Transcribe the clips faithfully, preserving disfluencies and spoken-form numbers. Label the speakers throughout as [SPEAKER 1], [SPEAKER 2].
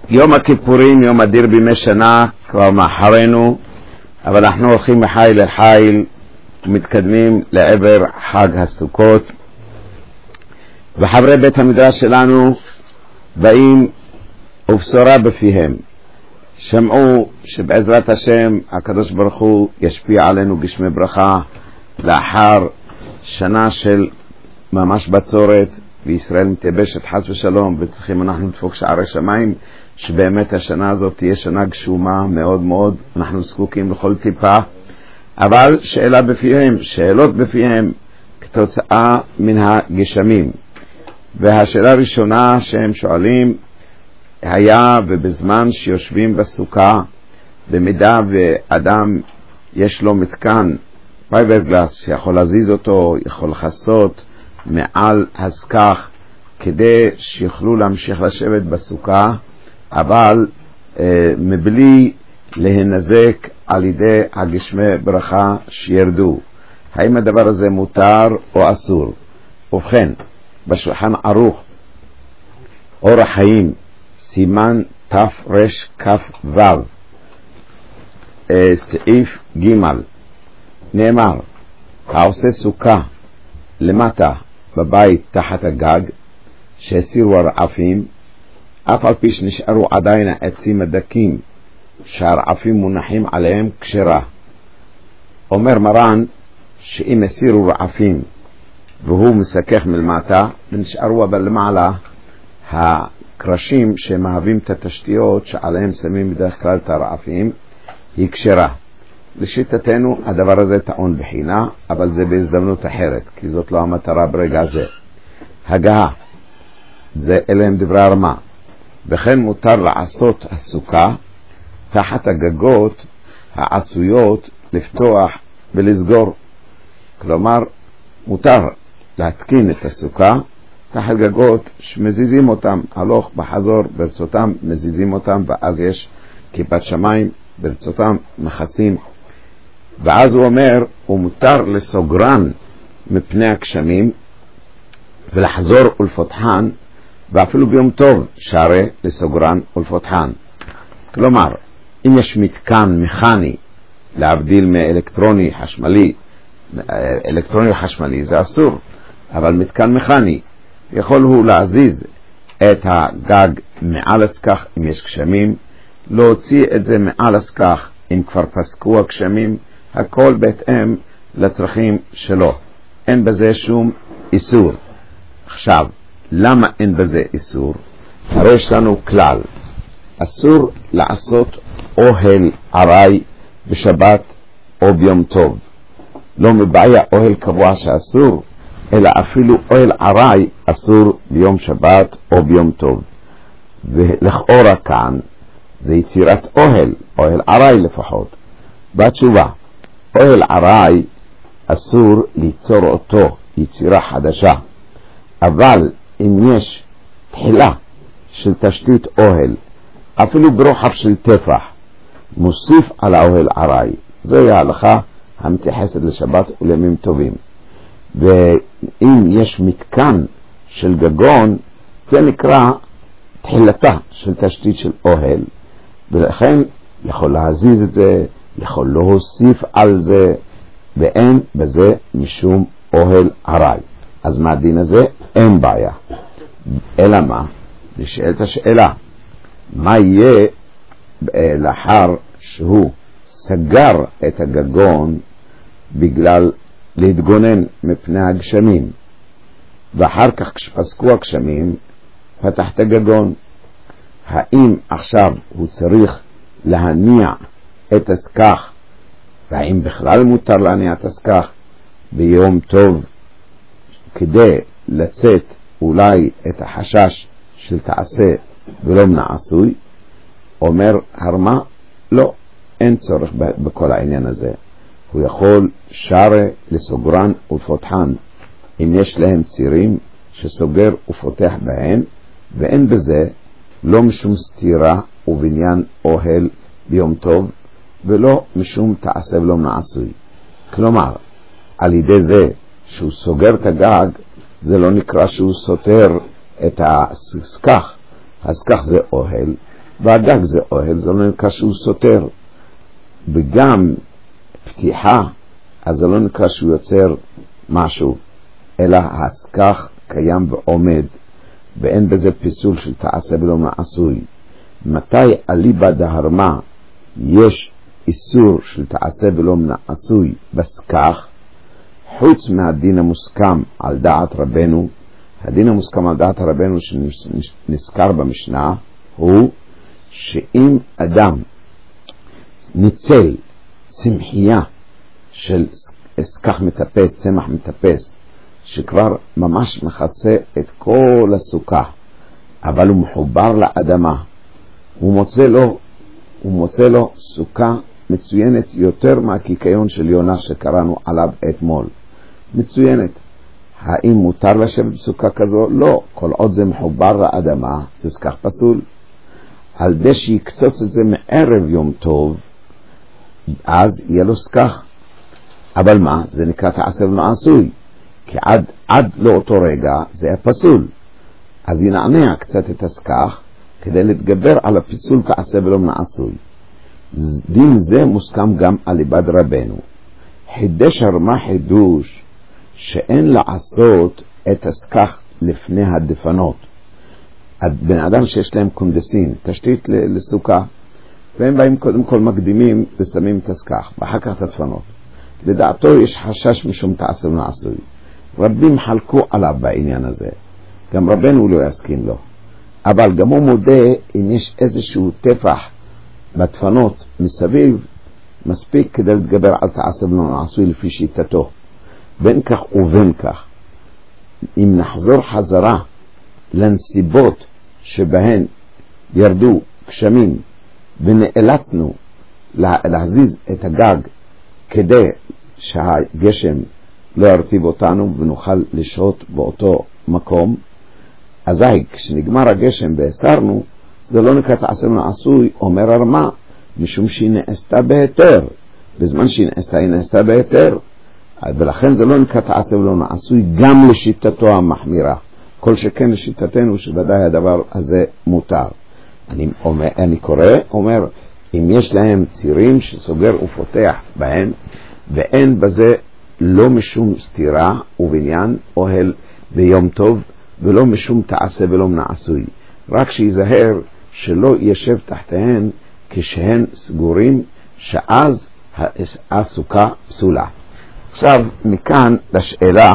[SPEAKER 1] יום הכיפורים, יום אדיר בימי שנה, כבר מאחרינו, אבל אנחנו הולכים מחיל אל חיל ומתקדמים לעבר חג הסוכות. וחברי בית המדרש שלנו באים ובשורה בפיהם. שמעו שבעזרת השם הקדוש ברוך הוא ישפיע עלינו גשמי ברכה לאחר שנה של ממש בצורת, וישראל מתייבשת חס ושלום, וצריכים אנחנו לדפוק שערי שמיים שבאמת השנה הזאת תהיה שנה גשומה מאוד מאוד. אנחנו זקוקים לכל טיפה, אבל שאלה בפיהם, שאלות בפיהם כתוצאה מן הגשמים. והשאלה הראשונה שהם שואלים היה, ובזמן שיושבים בסוכה, במידה ואדם יש לו מתקן פייברגלס שיכול להזיז אותו, יכול לחסות מעל הסכך כדי שיוכלו להמשיך לשבת בסוכה, אבל אה, מבלי להנזק על ידי הגשמי ברכה שירדו. האם הדבר הזה מותר או אסור? ובכן, בשולחן ערוך אור החיים סימן תרכ"ו אה, סעיף ג' נאמר, העושה סוכה למטה בבית תחת הגג שהסירו הרעפים, אף על פי שנשארו עדיין העצים הדקים שהרעפים מונחים עליהם, כשרה. אומר מרן שאם הסירו רעפים והוא מסכך מלמטה ונשארו אבל למעלה הקרשים שמהווים את התשתיות שעליהם שמים בדרך כלל את הרעפים, היא כשרה. לשיטתנו הדבר הזה טעון בחינה, אבל זה בהזדמנות אחרת, כי זאת לא המטרה ברגע זה. הגעה, זה אלה הם דברי הרמה. וכן מותר לעשות הסוכה תחת הגגות העשויות לפתוח ולסגור. כלומר, מותר להתקין את הסוכה תחת גגות שמזיזים אותם, הלוך בחזור ברצותם מזיזים אותם, ואז יש כיפת שמיים ברצותם מכסים. ואז הוא אומר, הוא מותר לסוגרן מפני הגשמים ולחזור ולפותחן, ואפילו ביום טוב שערי לסוגרן ולפותחן. כלומר, אם יש מתקן מכני, להבדיל מאלקטרוני חשמלי, אלקטרוני חשמלי זה אסור, אבל מתקן מכני יכול הוא להזיז את הגג מעל הסכך אם יש גשמים, להוציא את זה מעל הסכך אם כבר פסקו הגשמים, הכל בהתאם לצרכים שלו. אין בזה שום איסור. עכשיו, למה אין בזה איסור? הרי יש לנו כלל, אסור לעשות אוהל עראי בשבת או ביום טוב. לא מבעיה אוהל קבוע שאסור, אלא אפילו אוהל עראי אסור ביום שבת או ביום טוב. ולכאורה כאן זה יצירת אוהל, אוהל עראי לפחות. בתשובה, אוהל עראי אסור ליצור אותו יצירה חדשה, אבל אם יש תחילה של תשתית אוהל, אפילו ברוחב של טפח, מוסיף על האוהל עראי, זוהי ההלכה המתייחסת לשבת ולימים טובים. ואם יש מתקן של גגון, זה נקרא תחילתה של תשתית של אוהל, ולכן יכול להזיז את זה, יכול להוסיף על זה, ואין בזה משום אוהל עראי. אז מה הדין הזה? אין בעיה. אלא מה? לשאלת השאלה, מה יהיה לאחר שהוא סגר את הגגון בגלל להתגונן מפני הגשמים, ואחר כך כשפסקו הגשמים פתח את הגגון? האם עכשיו הוא צריך להניע את הסכך, והאם בכלל מותר להניע את הסכך ביום טוב כדי לצאת אולי את החשש של תעשה ולא נעשוי? אומר הרמה, לא, אין צורך בכל העניין הזה. הוא יכול שערי לסוגרן ולפותחן, אם יש להם צירים שסוגר ופותח בהן, ואין בזה לא משום סתירה ובניין אוהל ביום טוב, ולא משום תעשה ולא נעשוי. כלומר, על ידי זה שהוא סוגר את הגג, זה לא נקרא שהוא סותר את הסכך. הסכך זה אוהל, והגג זה אוהל, זה לא נקרא שהוא סותר. וגם פתיחה, אז זה לא נקרא שהוא יוצר משהו, אלא הסכך קיים ועומד, ואין בזה פיסול של תעשה ולא מעשוי. מתי אליבא דהרמה יש איסור של תעשה ולא מעשוי בסכך, חוץ מהדין המוסכם על דעת רבנו, הדין המוסכם על דעת רבנו שנזכר במשנה, הוא שאם אדם ניצל צמחייה של סכך מטפס, צמח מטפס, שכבר ממש מכסה את כל הסוכה, אבל הוא מחובר לאדמה, הוא מוצא לו, הוא מוצא לו סוכה מצוינת יותר מהקיקיון של יונה שקראנו עליו אתמול. מצוינת. האם מותר לשבת בסוכה כזו? לא. כל עוד זה מחובר לאדמה, זה סכך פסול. על די שיקצוץ את זה מערב יום טוב, אז יהיה לו סכך. אבל מה? זה נקרא תעשה ולא עשוי. כי עד, עד לאותו רגע זה היה פסול. אז ינענע קצת את הסכך, כדי להתגבר על הפיסול תעשה ולא עשוי. דין זה מוסכם גם על איבד רבנו. חידש הרמה חידוש שאין לעשות את הסכך לפני הדפנות. בן אדם שיש להם קונדסין, תשתית לסוכה, והם באים קודם כל מקדימים ושמים את הסכך, ואחר כך את הדפנות. לדעתו יש חשש משום תעשה ולא עשוי. רבים חלקו עליו בעניין הזה. גם רבנו לא יסכים לו. אבל גם הוא מודה אם יש איזשהו טפח בדפנות מסביב, מספיק כדי להתגבר על תעשה ולא עשוי לפי שיטתו. בין כך ובין כך, אם נחזור חזרה לנסיבות שבהן ירדו גשמים ונאלצנו להזיז את הגג כדי שהגשם לא ירטיב אותנו ונוכל לשהות באותו מקום, אזי כשנגמר הגשם והסרנו, זה לא נקרא תעשה ולא עשוי, אומר הרמה, משום שהיא נעשתה בהיתר. בזמן שהיא נעשתה, היא נעשתה בהיתר. ולכן זה לא נקרא תעשה ולא עשוי גם לשיטתו המחמירה. כל שכן לשיטתנו שוודאי הדבר הזה מותר. אני, אומר, אני קורא, אומר, אם יש להם צירים שסוגר ופותח בהן, ואין בזה לא משום סתירה ובניין אוהל ביום טוב, ולא משום תעשה ולא עשוי. רק שיזהר שלא ישב תחתיהן כשהן סגורים, שאז הסוכה פסולה. עכשיו מכאן לשאלה,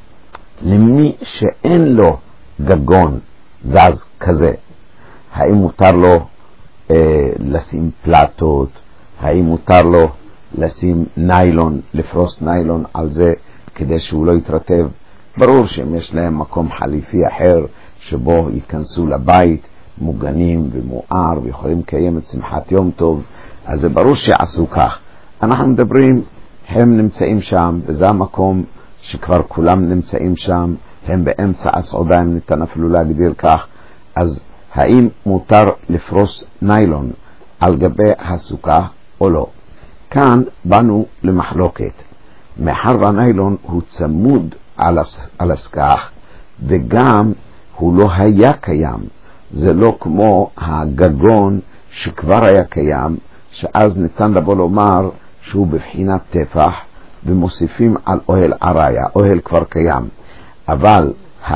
[SPEAKER 1] למי שאין לו גגון זז כזה, האם מותר לו אה, לשים פלטות, האם מותר לו לשים ניילון, לפרוס ניילון על זה כדי שהוא לא יתרטב? ברור שאם יש להם מקום חליפי אחר שבו ייכנסו לבית מוגנים ומואר ויכולים לקיים את שמחת יום טוב, אז זה ברור שיעשו כך. אנחנו מדברים, הם נמצאים שם, וזה המקום שכבר כולם נמצאים שם, הם באמצע הסעודה, הם ניתן אפילו להגדיר כך. אז האם מותר לפרוס ניילון על גבי הסוכה או לא? כאן באנו למחלוקת. מאחר והניילון הוא צמוד על הסכך, וגם הוא לא היה קיים. זה לא כמו הגגון שכבר היה קיים, שאז ניתן לבוא לומר שהוא בבחינת טפח, ומוסיפים על אוהל עריה. אוהל כבר קיים, אבל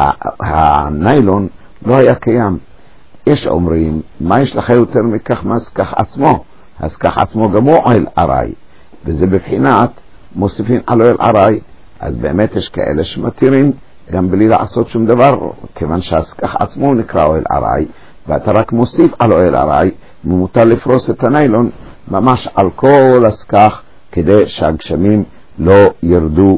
[SPEAKER 1] הניילון לא היה קיים. יש אומרים, מה יש לך יותר מכך מהסכך עצמו? הסכך עצמו גם הוא אוהל ערי, וזה בבחינת מוסיפים על אוהל ערי. אז באמת יש כאלה שמתירים גם בלי לעשות שום דבר, כיוון שהסכך עצמו נקרא אוהל ערי, ואתה רק מוסיף על אוהל ערי, ומותר לפרוס את הניילון ממש על כל הסכך, כדי שהגשמים לא ירדו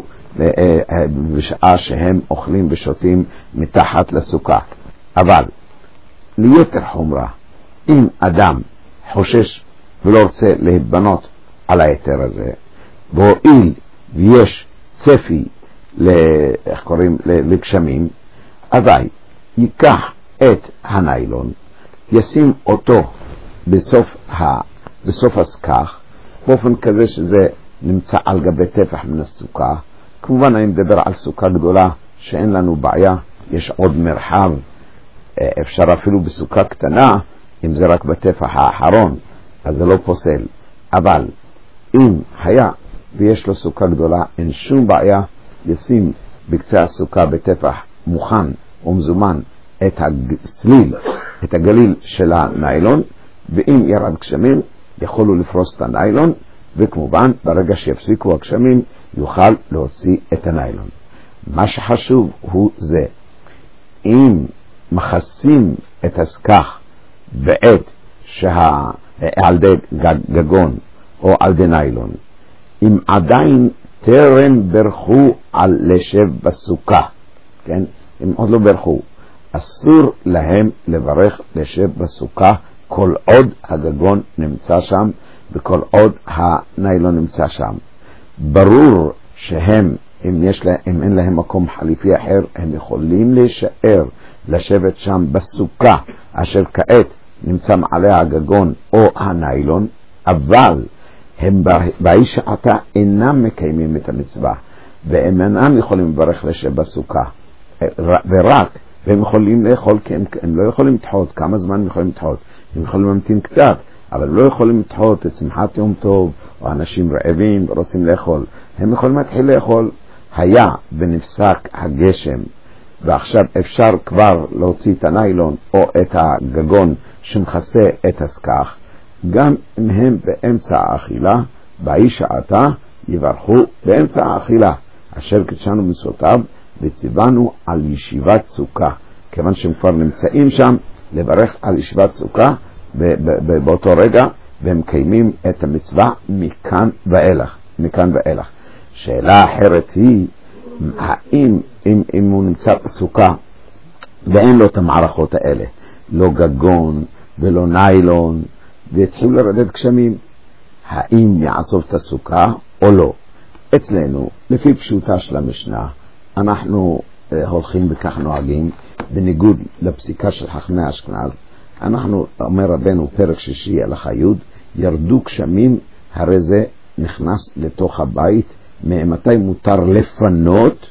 [SPEAKER 1] בשעה שהם אוכלים ושותים מתחת לסוכה. אבל ליתר חומרה, אם אדם חושש ולא רוצה להתבנות על היתר הזה, והואיל ויש צפי איך קוראים לגשמים, אזי ייקח את הניילון, ישים אותו בסוף ה בסוף הסכך, באופן כזה שזה נמצא על גבי טפח מן הסוכה. כמובן אני מדבר על סוכה גדולה שאין לנו בעיה, יש עוד מרחב, אפשר אפילו בסוכה קטנה אם זה רק בטפח האחרון, אז זה לא פוסל. אבל אם היה ויש לו סוכה גדולה, אין שום בעיה לשים בקצה הסוכה בטפח מוכן ומזומן את הסליל, את הגליל של הניילון, ואם ירד גשמים יכולו לפרוס את הניילון, וכמובן ברגע שיפסיקו הגשמים יוכל להוציא את הניילון. מה שחשוב הוא זה, אם מכסים את הסכך בעת שה... על די גגון או על די ניילון, אם עדיין טרם ברכו על לשב בסוכה, כן? אם עוד לא ברכו, אסור להם לברך לשב בסוכה כל עוד הגגון נמצא שם וכל עוד הניילון נמצא שם. ברור שהם, אם, יש לה, אם אין להם מקום חליפי אחר, הם יכולים להישאר לשבת שם בסוכה אשר כעת נמצא מעלה הגגון או הניילון, אבל הם באי שעתה אינם מקיימים את המצווה, והם אינם יכולים לברך לשב בסוכה, ורק, והם יכולים לאכול, כי הם, הם לא יכולים לתחות. כמה זמן הם יכולים לתחות? הם יכולים להמתין קצת, אבל לא יכולים לתחות את שמחת יום טוב, או אנשים רעבים ורוצים לאכול. הם יכולים להתחיל לאכול. היה ונפסק הגשם, ועכשיו אפשר כבר להוציא את הניילון או את הגגון שמכסה את הסכך, גם אם הם באמצע האכילה, באי שעתה יברכו באמצע האכילה, אשר קדשנו מצוותיו וציוונו על ישיבת סוכה, כיוון שהם כבר נמצאים שם, לברך על ישיבת סוכה באותו רגע, והם קיימים את המצווה מכאן ואילך. מכאן ואילך. שאלה אחרת היא, האם אם, אם הוא נמצא בסוכה ואין לו את המערכות האלה, לא גגון ולא ניילון, והתחילו לרדת גשמים, האם יעזוב את הסוכה או לא? אצלנו, לפי פשוטה של המשנה, אנחנו אה, הולכים וכך נוהגים, בניגוד לפסיקה של חכמי אשכנז. אנחנו, אומר רבנו פרק שישי הלכה י', ירדו גשמים, הרי זה נכנס לתוך הבית. ממתי מותר לפנות?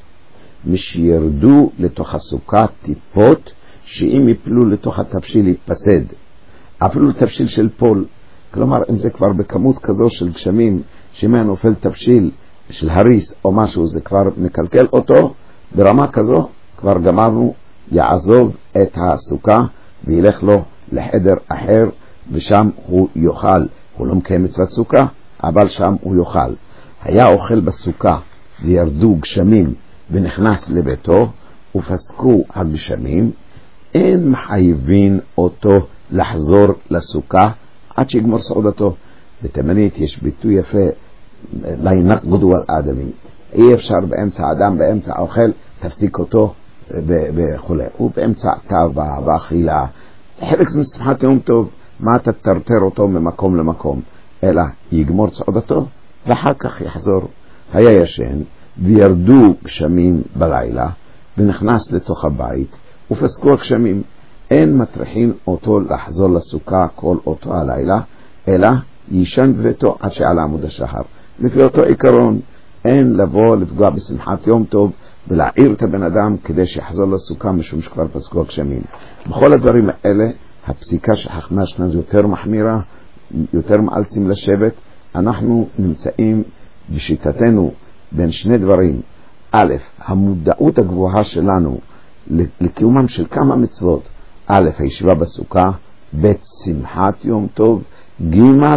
[SPEAKER 1] משירדו לתוך הסוכה טיפות, שאם יפלו לתוך התבשיל יתפסד, אפילו לתבשיל של פול. כלומר, אם זה כבר בכמות כזו של גשמים, שאם היה נופל תבשיל של הריס או משהו, זה כבר מקלקל אותו, ברמה כזו כבר גמרנו, יעזוב את הסוכה וילך לו לחדר אחר, ושם הוא יאכל. הוא לא מקיים מצוות סוכה, אבל שם הוא יאכל. היה אוכל בסוכה וירדו גשמים ונכנס לביתו ופסקו הגשמים, אין מחייבים אותו לחזור לסוכה עד שיגמור סעודתו. בתימנית יש ביטוי יפה, לא ינקדו על האדמי, אי אפשר באמצע האדם, באמצע האוכל, תפסיק אותו וכו'. הוא באמצע תאווה ואכילה, זה חלק משמחת יום טוב, מה אתה תטרטר אותו ממקום למקום? אלא יגמור סעודתו ואחר כך יחזור. היה ישן וירדו גשמים בלילה ונכנס לתוך הבית ופסקו הגשמים, אין מטריחים אותו לחזור לסוכה כל אותו הלילה, אלא ישן בביתו עד שעלה עמוד השחר. לפי אותו עיקרון, אין לבוא לפגוע בשמחת יום טוב ולהעיר את הבן אדם כדי שיחזור לסוכה משום שכבר פסקו הגשמים. בכל הדברים האלה הפסיקה של חכמי אשכנז יותר מחמירה, יותר מאלצים לשבת. אנחנו נמצאים בשיטתנו בין שני דברים. א', המודעות הגבוהה שלנו לקיומם של כמה מצוות. א', הישיבה בסוכה, ב', שמחת יום טוב, ג',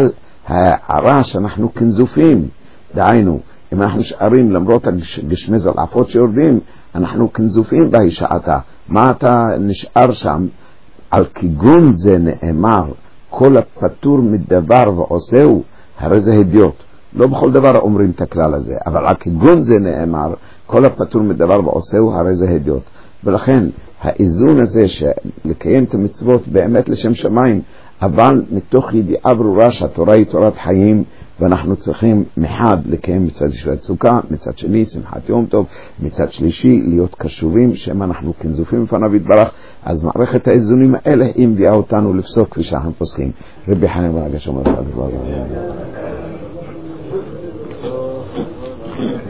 [SPEAKER 1] ההערה שאנחנו כנזופים. דהיינו, אם אנחנו נשארים למרות הגשמי זלעפות שיורדים, אנחנו כנזופים בהי שעתה. מה אתה נשאר שם? על כיגון זה נאמר, כל הפטור מדבר ועושהו, הרי זה הדיוט. לא בכל דבר אומרים את הכלל הזה, אבל על כיגון זה נאמר, כל הפטור מדבר ועושהו, הרי זה הדיוט. ולכן האיזון הזה שלקיים את המצוות באמת לשם שמיים, אבל מתוך ידיעה ברורה שהתורה היא תורת חיים, ואנחנו צריכים מחד לקיים מצד ישיבת סוכה, מצד שני שמחת יום טוב, מצד שלישי להיות קשורים שהם אנחנו כנזופים לפניו יתברך. אז מערכת האיזונים האלה היא מביאה אותנו לפסוק כפי שאנחנו פוסקים. רבי חנין ברגע שאומר לך דבר